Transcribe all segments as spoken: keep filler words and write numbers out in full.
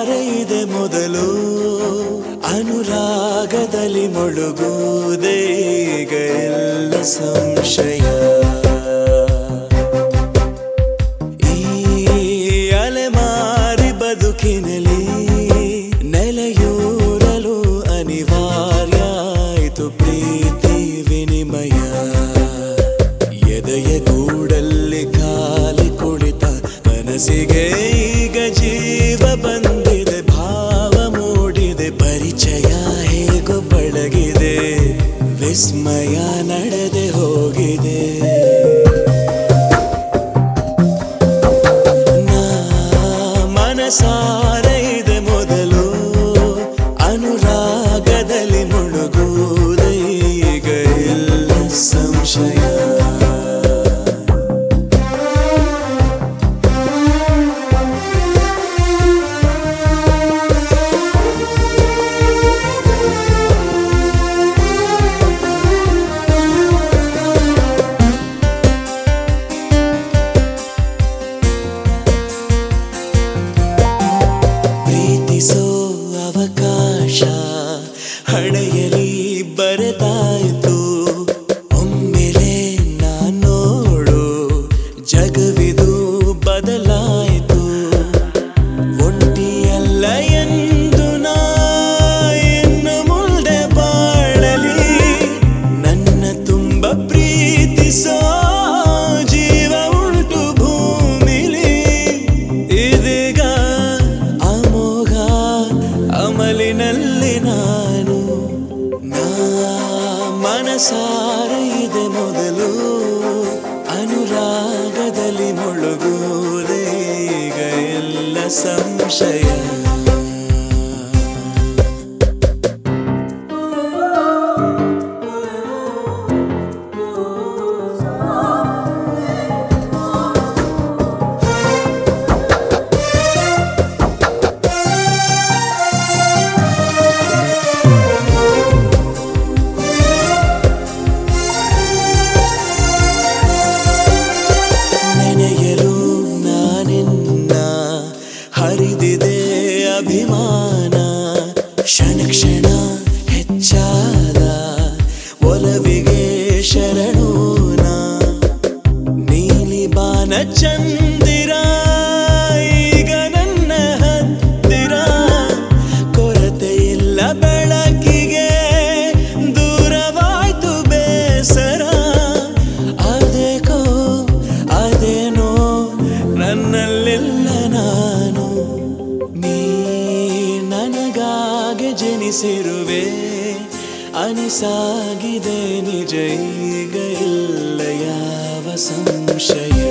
ಇದೆ ಮೊದಲು ಅನುರಾಗದಲ್ಲಿ ಮುಳುಗುವುದೇ ಈಗ ಎಲ್ಲ ಸಂಶಯ. ಈ ಅಲೆಮಾರಿ ಬದುಕಿನಲ್ಲಿ ನೆಲೆಯೂರಲು ಅನಿವಾರ್ಯ ಆಯಿತು ಪ್ರೀತಿ ವಿನಿಮಯ. ಎದೆಯ ಗೂಡಲ್ಲಿ ಖಾಲಿ ಕುಳಿತ ಮನಸ್ಸಿಗೆ ಈಗ ಜೀವ ಬಂದಿದೆ, ಭಾವ ಮೂಡಿದೆ, ಪರಿಚಯ ಹೇಗೋ ಪಳಗಿದೆ, ವಿಸ್ಮಯ ನಡೆದೆ ಹೋಗಿದೆ. ನಾ ಮನಸಾರೆ ಇದೆ ಮೊದಲು ಅನುರಾಗದಲ್ಲಿ ಮುಳುಗುವುದೇ ಈಗ ಇಲ್ಲ ಸಂಶಯ. ಅವಕಾಶ ಹಣೆಯಲಿ ಬರೆದಾಯ್ತು, ಒಮ್ಮೆಲೆ ನಾನೋಡು ಜಗವಿದು ಬದಲಾಯಿತು. ಒಂಟಿಯಲ್ಲ ಎಂದು ನಾ ಇನ್ನು ಮುಂದೆ ಬಾಳಲಿ, ನನ್ನ ತುಂಬ ಪ್ರೀತಿಸೋ ಜೀವ ಉಂಟು ಭೂಮಿಲಿ. ಇದೀಗ ಅಮೋಘ ಅಮಲಿನಲ್ಲಿ ನಾನು, ನಾ ಮನಸಾರೆ ಇದೆ ಮೊದಲು ಅನುರಾಗದಲ್ಲಿ ಮುಳುಗುವುದೇ ಈಗ ಎಲ್ಲ ಸಂಶಯ. ಹರಿದಿದೆ ಅಭಿಮಾನ, ಕ್ಷಣ ಕ್ಷಣ ಹೆಚ್ಚಾದ ಒಲವಿಗೆ ಶರಣೂನ. ನೀಲಿ ಬಾನ ಚಂದಿರ ಈಗ ನನ್ನ ಹತ್ತಿರ, ಕೊರತೆ ಇಲ್ಲ ಬೆಳಕಿಗೆ ದೂರವಾಯ್ತು ಬೇಸರ. ಅದೇಕೋ ಅದೇನೋ ನನ್ನಲ್ಲಿಲ್ಲ ನಾನು, ನೀ ನನಗಾಗಿ ಜನಿಸಿರುವೆ ಅನಿಸಾಗಿದೆ ನಿಜ ಈಗ ಇಲ್ಲ ಯಾವ ಸಂಶಯ.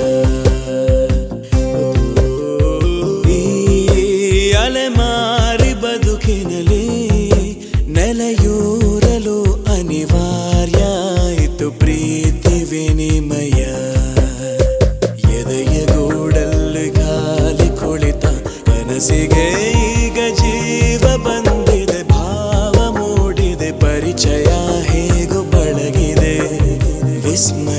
ಈ ಅಲೆಮಾರಿ ಬದುಕಿನಲ್ಲಿ ನೆಲೆಯೂರಲು ಅನಿವಾರ್ಯ ಆಯಿತು ಪ್ರೀತಿ ವಿನಿಮಯ. ಎದೆಯ ಗೂಡಲ್ಲಿ ಖಾಲಿ ಕುಳಿತ ಮನಸ್ಸಿಗೆ ಈಗ ಜೀವ ಬಂದಿದೆ, ಭಾವ ಮೂಡಿದೆ, ಪರಿಚಯ ಹೇಗೋ ಪಳಗಿದೆ, ವಿಸ್ಮಯ